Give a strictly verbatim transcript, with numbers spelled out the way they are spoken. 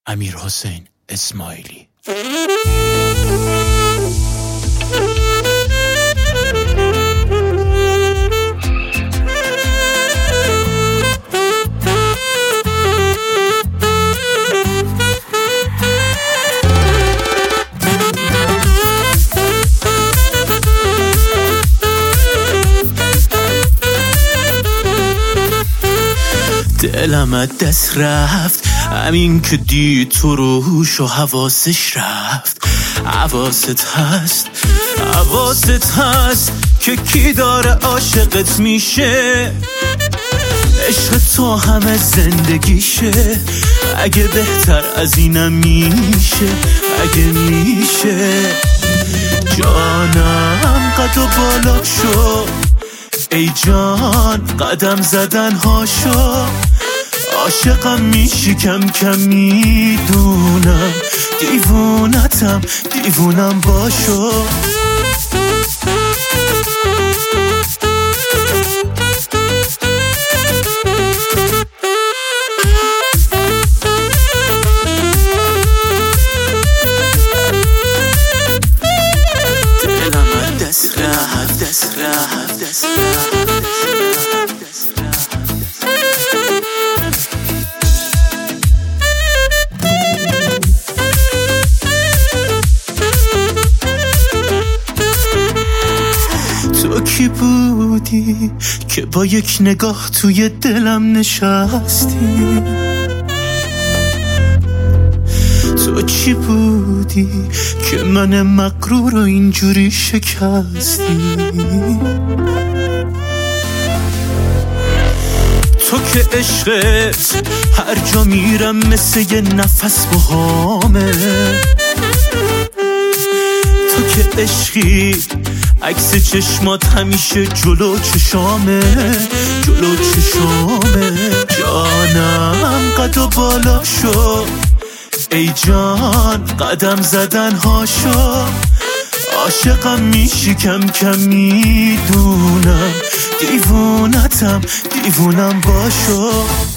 امیرحسین اسماعیلی. دلم از دست رفت همین که دید تو روش و حواسش رفت. حواست هست حواست هست که کی داره عاشقت میشه. عشق تو همه زندگیشه، اگه بهتر از اینم میشه، اگه میشه. جانم قد و بالا شو ای جان، قدم زدن هاشو. عاشقم میشی کم کم میدونم، دیوونتم دیوونم باشو. دلم از دست رفت دست رفت دست رفت. تو کی بودی که با یک نگاه توی دلم نشستی؟ تو چی بودی که من مغرور رو اینجوری شکستی؟ تو که عشقت هر جا میرم مثل یه نفس بهامه. تو که عشقی عکس چشمات همیشه جلو چشامه، جلو چشامه. جانم قد و بالا شو ای جان، قدم زدن هاشو. عاشقم میشی کم کم میدونم، دیوونتم دیوونم باشو.